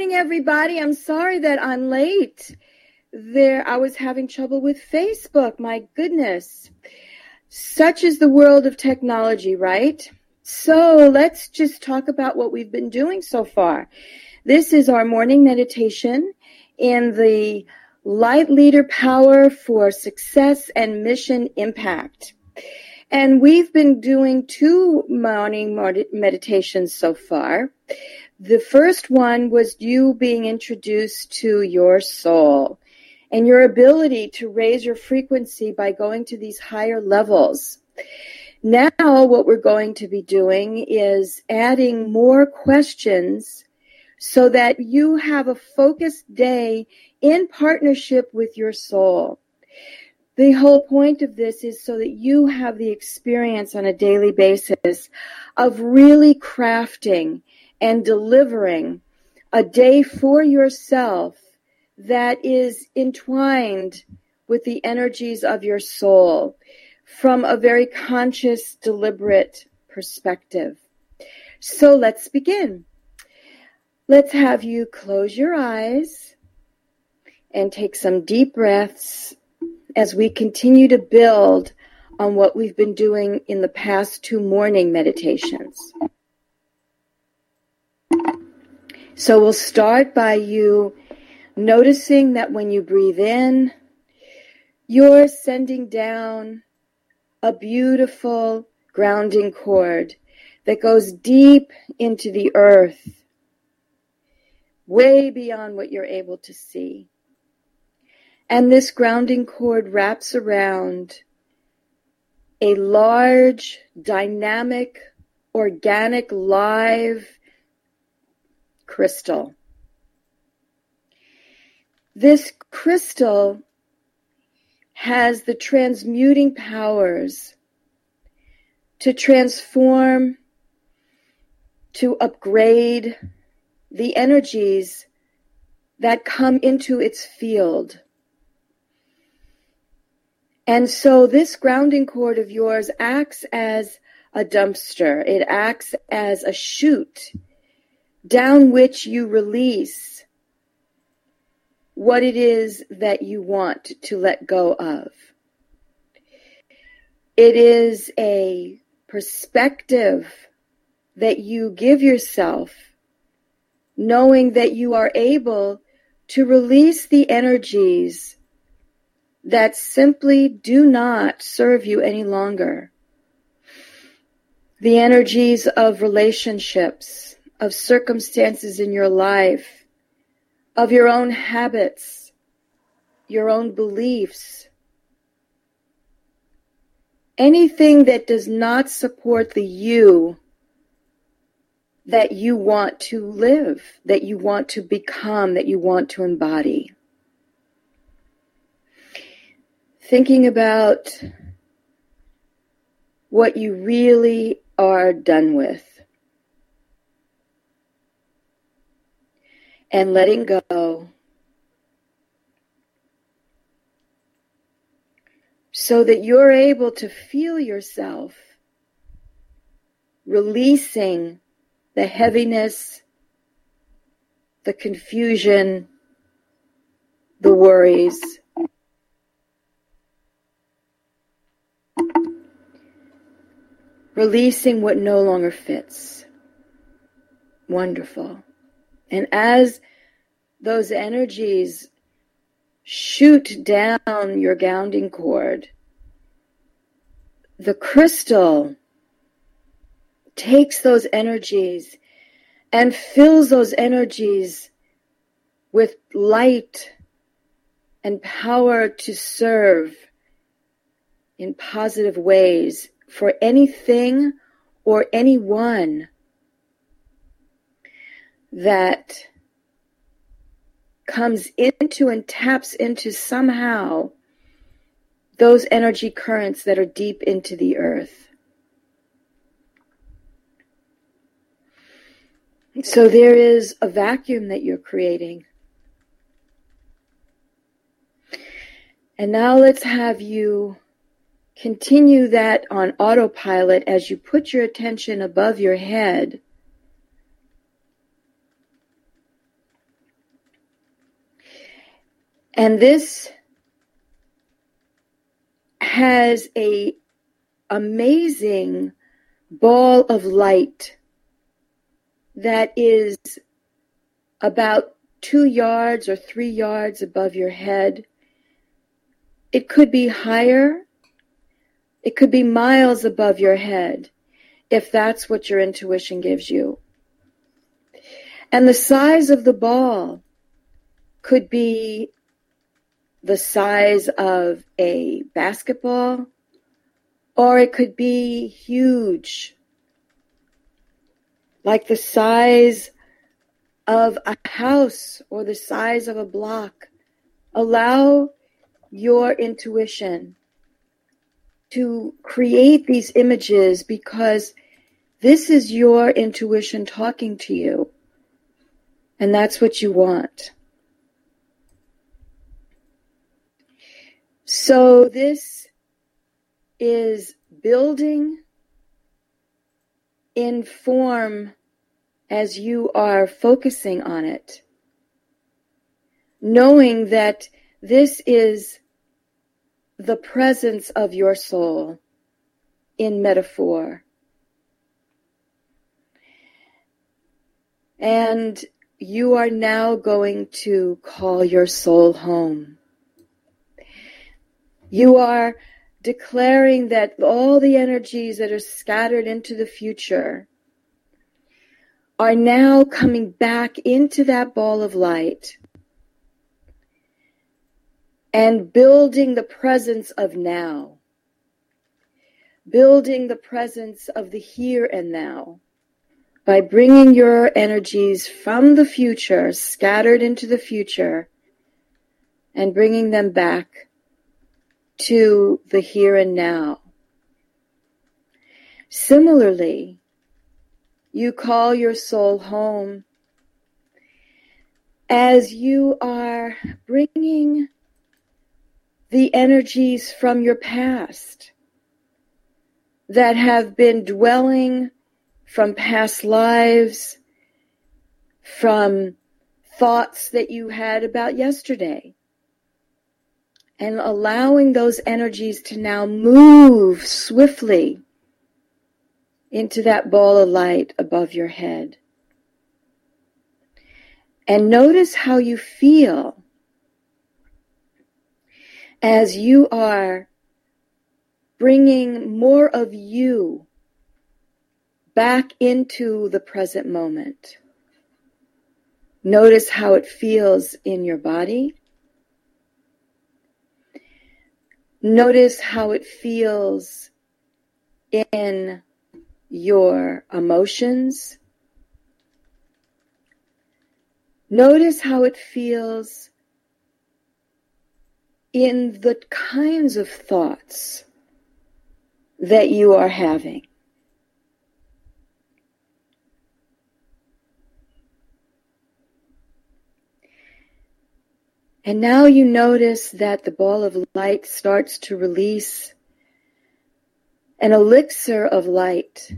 morning, everybody. I'm sorry that I'm late. I was having trouble with Facebook. My goodness. Such is the world of technology, right? So let's just talk about what we've been doing so far. This is our morning meditation in the Light Leader Power for Success and Mission Impact. And we've been doing 2 morning meditations so far. The first one was you being introduced to your soul and your ability to raise your frequency by going to these higher levels. Now what we're going to be doing is adding more questions so that you have a focused day in partnership with your soul. The whole point of this is so that you have the experience on a daily basis of really crafting and delivering a day for yourself that is entwined with the energies of your soul from a very conscious, deliberate perspective. So let's begin. Let's have you close your eyes and take some deep breaths as we continue to build on what we've been doing in the past 2 morning meditations. So we'll start by you noticing that when you breathe in, you're sending down a beautiful grounding cord that goes deep into the earth, way beyond what you're able to see. And this grounding cord wraps around a large, dynamic, organic, live crystal. This crystal has the transmuting powers to transform, to upgrade the energies that come into its field. And so this grounding cord of yours acts as a dumpster. It acts as a chute down which you release what it is that you want to let go of. It is a perspective that you give yourself, knowing that you are able to release the energies that simply do not serve you any longer. The energies of relationships, of circumstances in your life, of your own habits, your own beliefs. Anything that does not support the you that you want to live, that you want to become, that you want to embody. Thinking about what you really are done with. And letting go so that you're able to feel yourself releasing the heaviness, the confusion, the worries. Releasing what no longer fits. Wonderful. And as those energies shoot down your grounding cord, the crystal takes those energies and fills those energies with light and power to serve in positive ways for anything or anyone that comes into and taps into somehow those energy currents that are deep into the earth. So there is a vacuum that you're creating. And now let's have you continue that on autopilot as you put your attention above your head. And this has a amazing ball of light that is about 2 yards or 3 yards above your head. It could be higher. It could be miles above your head, if that's what your intuition gives you. And the size of the ball could be the size of a basketball, or it could be huge, like the size of a house or the size of a block. Allow your intuition to create these images, because this is your intuition talking to you, and that's what you want. So this is building in form as you are focusing on it, knowing that this is the presence of your soul in metaphor. And you are now going to call your soul home. You are declaring that all the energies that are scattered into the future are now coming back into that ball of light and building the presence of now, building the presence of the here and now by bringing your energies from the future, scattered into the future, and bringing them back to the here and now. Similarly, you call your soul home as you are bringing the energies from your past that have been dwelling from past lives, from thoughts that you had about yesterday, and allowing those energies to now move swiftly into that ball of light above your head. And notice how you feel as you are bringing more of you back into the present moment. Notice how it feels in your body. Notice how it feels in your emotions. Notice how it feels in the kinds of thoughts that you are having. And now you notice that the ball of light starts to release an elixir of light.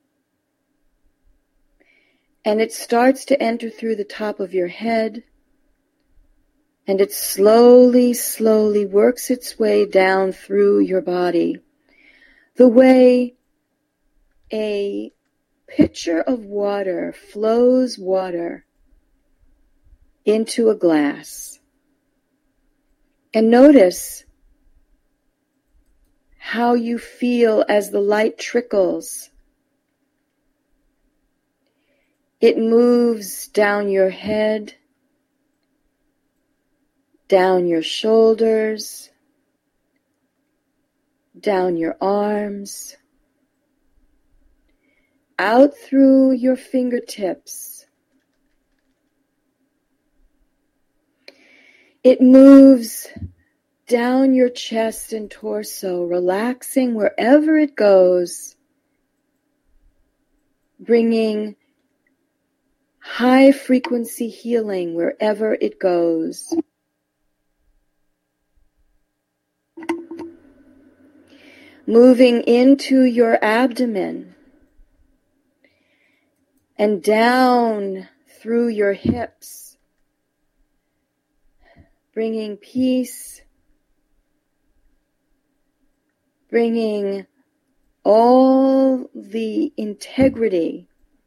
And it starts to enter through the top of your head. And it slowly, slowly works its way down through your body, the way a pitcher of water flows water into a glass. And notice how you feel as the light trickles. It moves down your head, down your shoulders, down your arms, out through your fingertips. It moves down your chest and torso, relaxing wherever it goes, bringing high frequency healing wherever it goes. Moving into your abdomen and down through your hips, bringing peace, bringing all the integrity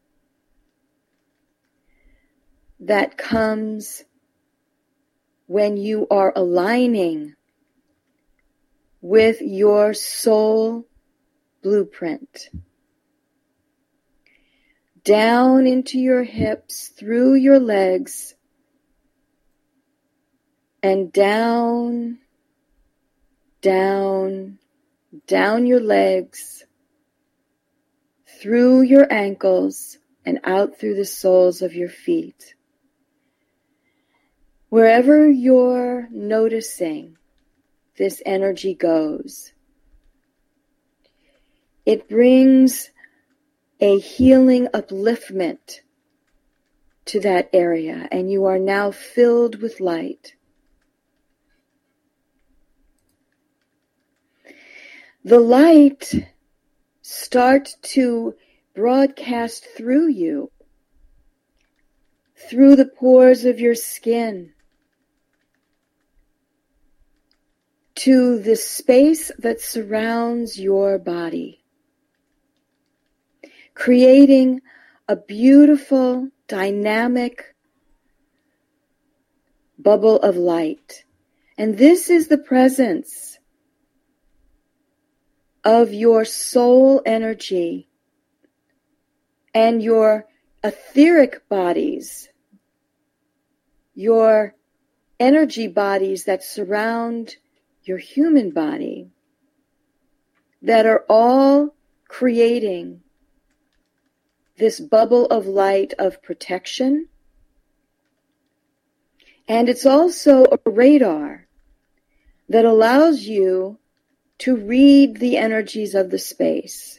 that comes when you are aligning with your soul blueprint. Down into your hips, through your legs, and down, down, down your legs, through your ankles, and out through the soles of your feet. Wherever you're noticing this energy goes, it brings a healing upliftment to that area, and you are now filled with light. The light starts to broadcast through you, through the pores of your skin, to the space that surrounds your body, creating a beautiful, dynamic bubble of light. And this is the presence of your soul energy and your etheric bodies, your energy bodies that surround your human body, that are all creating this bubble of light of protection. And it's also a radar that allows you to read the energies of the space.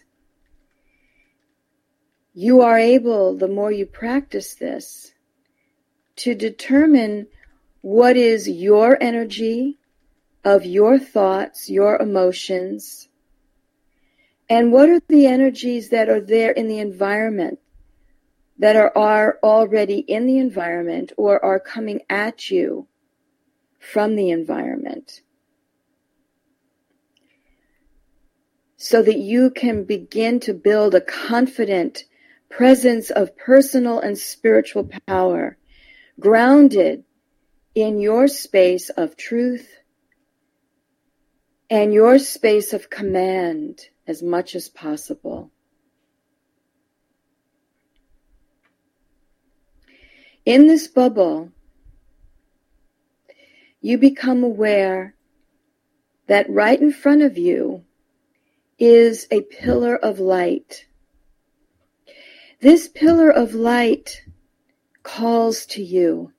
You are able, the more you practice this, to determine what is your energy of your thoughts, your emotions, and what are the energies that are there in the environment, that are already in the environment or are coming at you from the environment, so that you can begin to build a confident presence of personal and spiritual power, grounded in your space of truth and your space of command as much as possible. In this bubble, you become aware that right in front of you is a pillar of light. This pillar of light calls to you.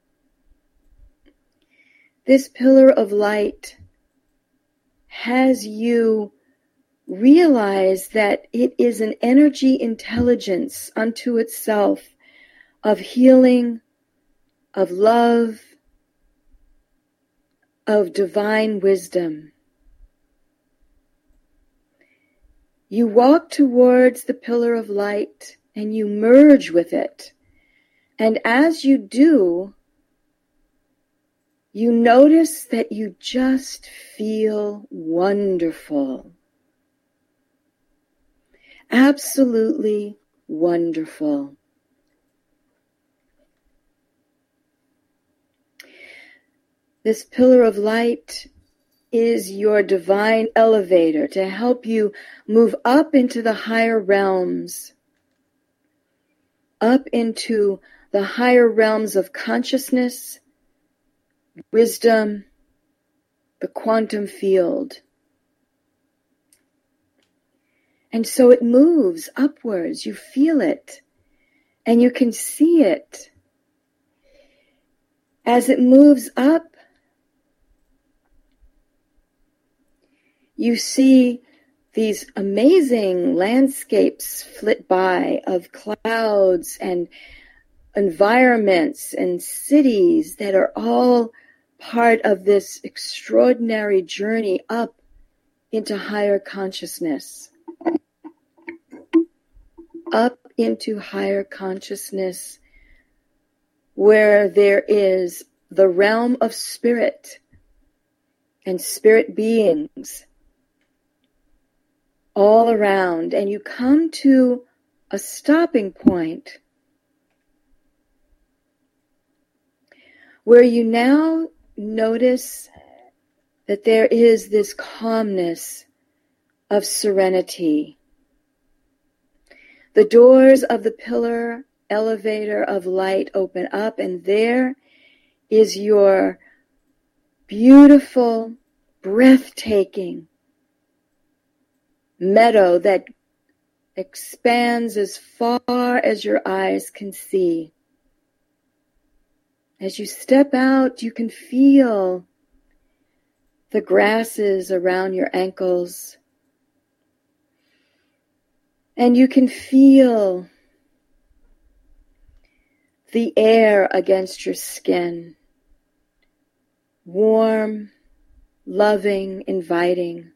This pillar of light has you realize that it is an energy intelligence unto itself of healing, of love, of divine wisdom. You walk towards the pillar of light and you merge with it. And as you do, you notice that you just feel wonderful. Absolutely wonderful. This pillar of light is your divine elevator to help you move up into the higher realms, up into the higher realms of consciousness, wisdom, the quantum field. And so it moves upwards. You feel it and you can see it. As it moves up, you see these amazing landscapes flit by of clouds and environments and cities that are all part of this extraordinary journey up into higher consciousness. Up into higher consciousness, where there is the realm of spirit and spirit beings all around, and you come to a stopping point where you now notice that there is this calmness of serenity. The doors of the pillar elevator of light open up, and there is your beautiful, breathtaking meadow that expands as far as your eyes can see. As you step out, you can feel the grasses around your ankles, and you can feel the air against your skin, warm, loving, inviting.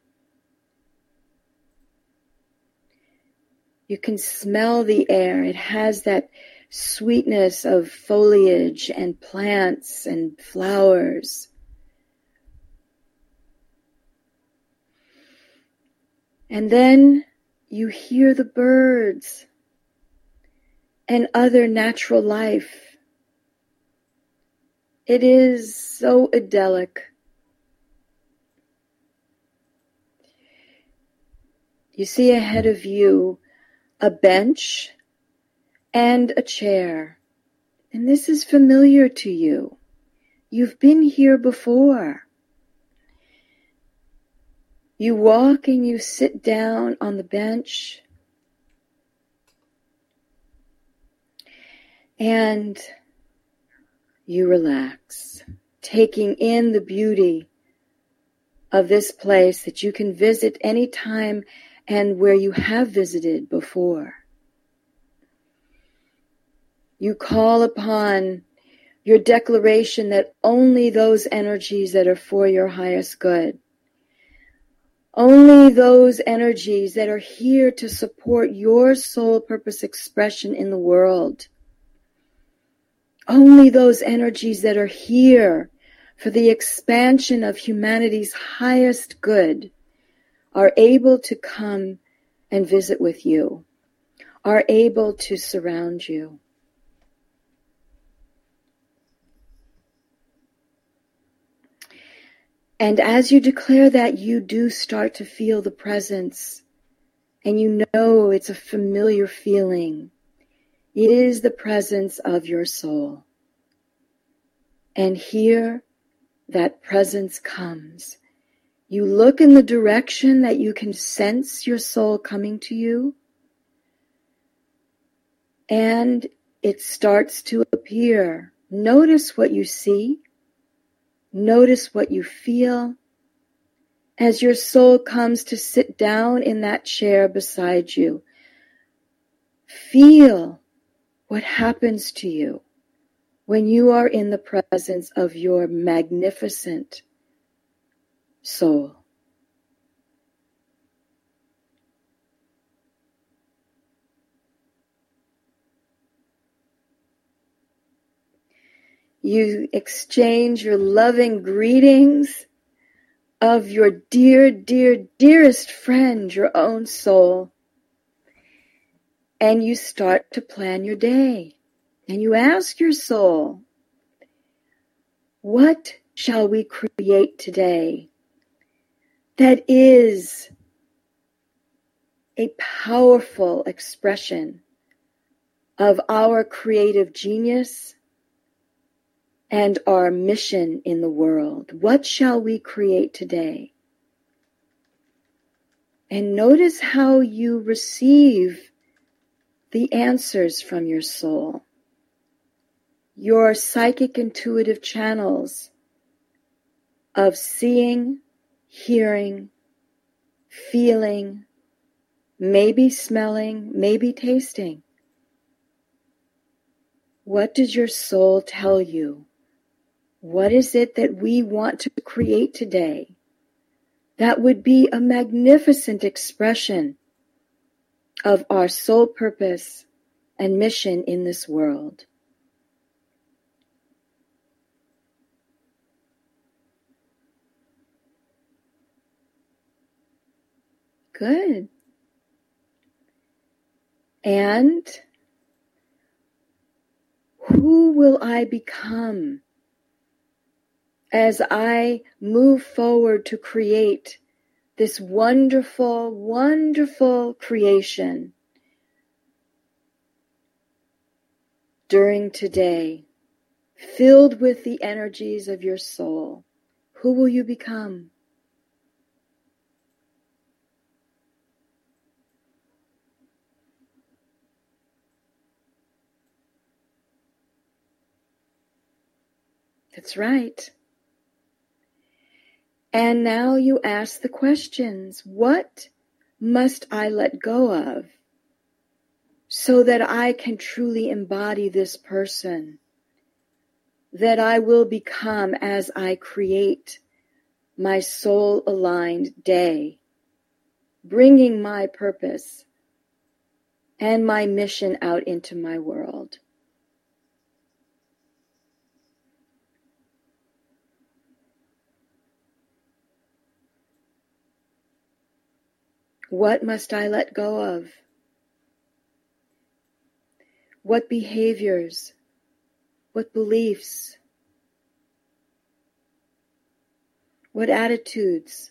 You can smell the air. It has that sweetness of foliage and plants and flowers. And then you hear the birds and other natural life. It is so idyllic. You see ahead of you a bench and a chair. And this is familiar to you. You've been here before. You walk and you sit down on the bench, and you relax, taking in the beauty of this place that you can visit anytime and where you have visited before. You call upon your declaration that only those energies that are for your highest good, only those energies that are here to support your soul purpose expression in the world, only those energies that are here for the expansion of humanity's highest good are able to come and visit with you, are able to surround you. And as you declare that, you do start to feel the presence, and you know it's a familiar feeling. It is the presence of your soul. And here, that presence comes. You look in the direction that you can sense your soul coming to you, and it starts to appear. Notice what you see. Notice what you feel as your soul comes to sit down in that chair beside you. Feel what happens to you when you are in the presence of your magnificent soul. You exchange your loving greetings of your dear, dear, dearest friend, your own soul. And you start to plan your day. And you ask your soul, what shall we create today that is a powerful expression of our creative genius and our mission in the world? What shall we create today? And notice how you receive the answers from your soul. Your psychic intuitive channels of seeing, hearing, feeling, maybe smelling, maybe tasting. What does your soul tell you? What is it that we want to create today that would be a magnificent expression of our soul purpose and mission in this world? Good. And who will I become as I move forward to create this wonderful, wonderful creation during today, filled with the energies of your soul? Who will you become? That's right. And now you ask the questions, what must I let go of so that I can truly embody this person that I will become as I create my soul-aligned day, bringing my purpose and my mission out into my world? What must I let go of? What behaviors? What beliefs? What attitudes?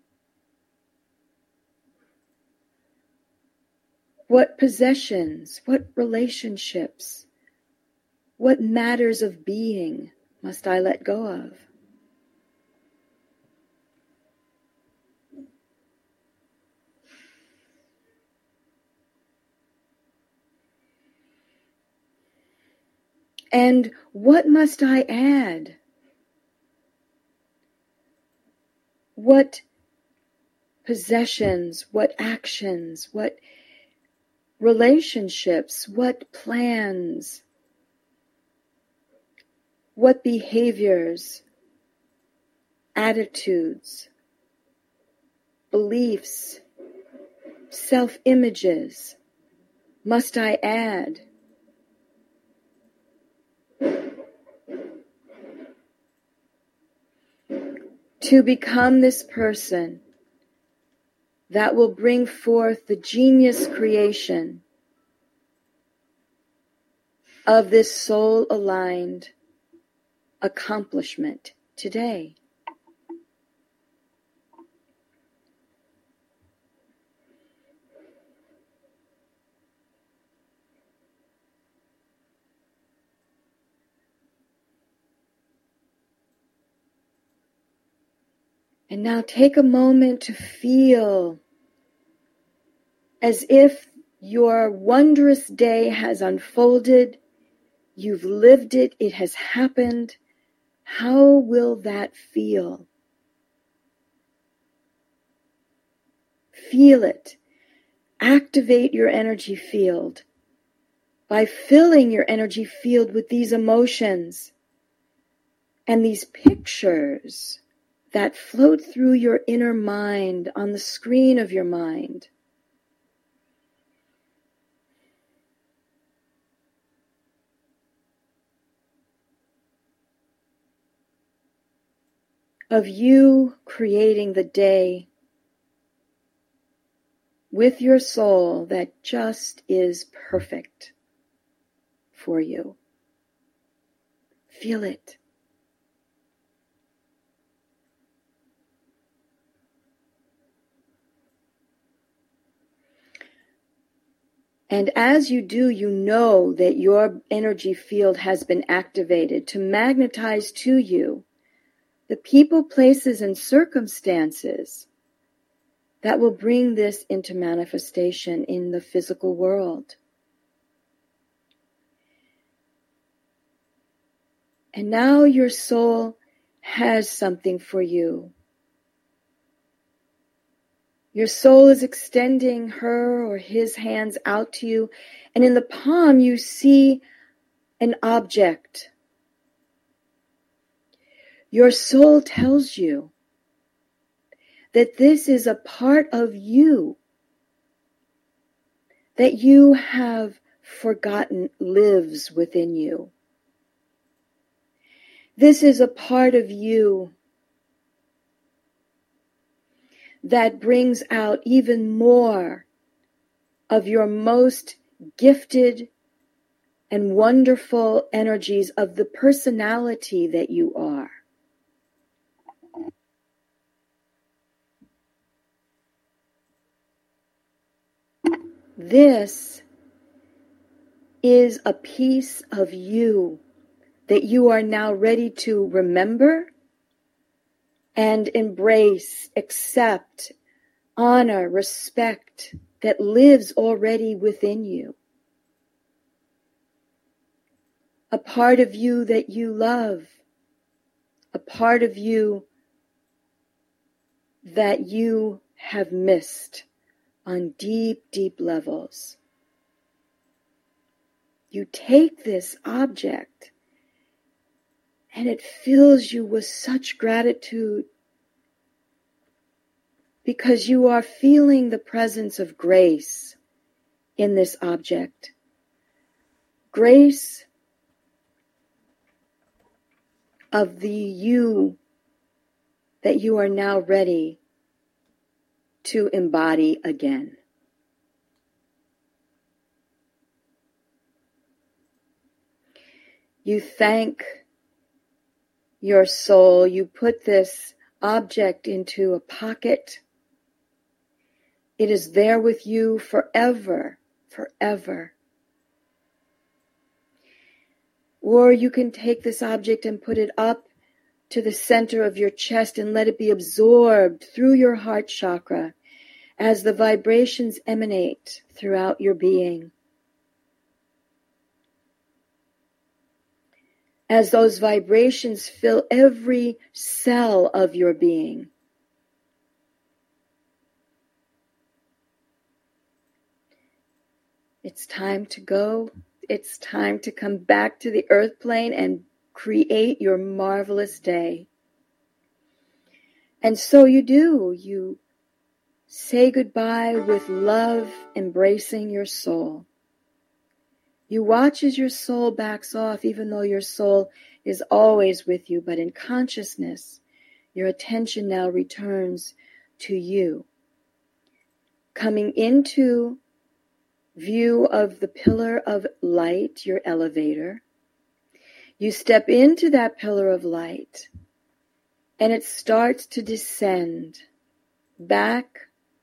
What possessions? What relationships? What matters of being must I let go of? And what must I add? What possessions, what actions, what relationships, what plans, what behaviors, attitudes, beliefs, self-images must I add? To become this person that will bring forth the genius creation of this soul-aligned accomplishment today. And now take a moment to feel as if your wondrous day has unfolded, you've lived it, it has happened. How will that feel? Feel it. Activate your energy field by filling your energy field with these emotions and these pictures that float through your inner mind on the screen of your mind. Of you creating the day with your soul that just is perfect for you. Feel it. And as you do, you know that your energy field has been activated to magnetize to you the people, places, and circumstances that will bring this into manifestation in the physical world. And now your soul has something for you. Your soul is extending her or his hands out to you, and in the palm you see an object. Your soul tells you that this is a part of you that you have forgotten lives within you. This is a part of you that brings out even more of your most gifted and wonderful energies of the personality that you are. This is a piece of you that you are now ready to remember and embrace, accept, honor, respect, that lives already within you. A part of you that you love, a part of you that you have missed on deep, deep levels. You take this object and it fills you with such gratitude because you are feeling the presence of grace in this object. Grace of the you that you are now ready to embody again. You thank your soul. You put this object into a pocket. It is there with you forever, forever. Or you can take this object and put it up to the center of your chest and let it be absorbed through your heart chakra as the vibrations emanate throughout your being. As those vibrations fill every cell of your being. It's time to go. It's time to come back to the earth plane and create your marvelous day. And so you do. You say goodbye with love, embracing your soul. You watch as your soul backs off, even though your soul is always with you, but in consciousness, your attention now returns to you. Coming into view of the pillar of light, your elevator, you step into that pillar of light, and it starts to descend back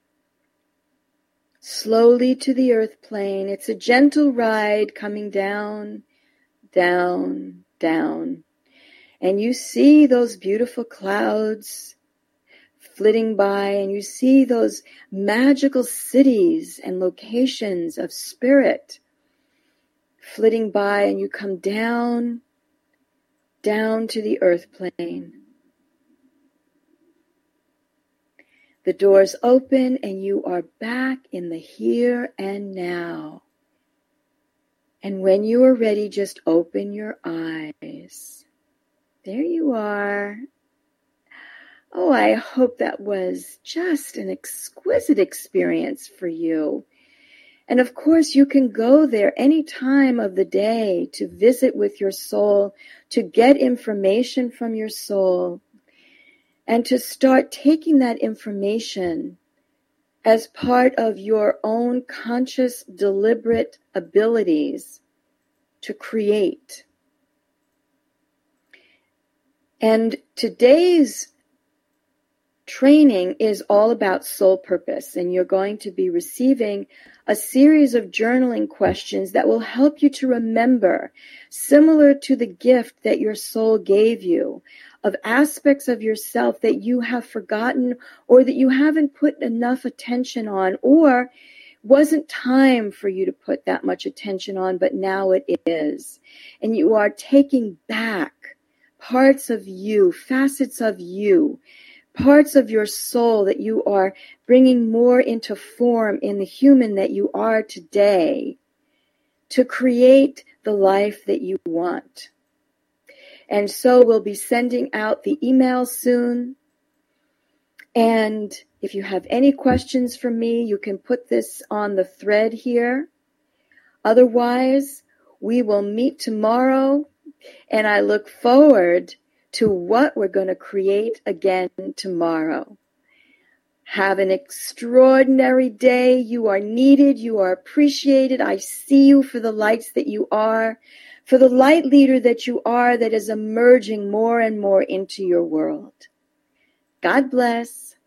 slowly to the earth plane. It's a gentle ride coming down, down, down. And you see those beautiful clouds flitting by, and you see those magical cities and locations of spirit flitting by, and you come down, down to the earth plane. The doors open and you are back in the here and now. And when you are ready, just open your eyes. There you are. Oh, I hope that was just an exquisite experience for you. And of course, you can go there any time of the day to visit with your soul, to get information from your soul, and to start taking that information as part of your own conscious, deliberate abilities to create. And today's training is all about soul purpose, and you're going to be receiving a series of journaling questions that will help you to remember, similar to the gift that your soul gave you, of aspects of yourself that you have forgotten or that you haven't put enough attention on, or wasn't time for you to put that much attention on, but now it is. And you are taking back parts of you, facets of you, parts of your soul that you are bringing more into form in the human that you are today to create the life that you want. And so we'll be sending out the email soon. And if you have any questions for me, you can put this on the thread here. Otherwise, we will meet tomorrow, and I look forward to what we're going to create again tomorrow. Have an extraordinary day. You are needed. You are appreciated. I see you for the lights that you are, for the light leader that you are, that is emerging more and more into your world. God bless.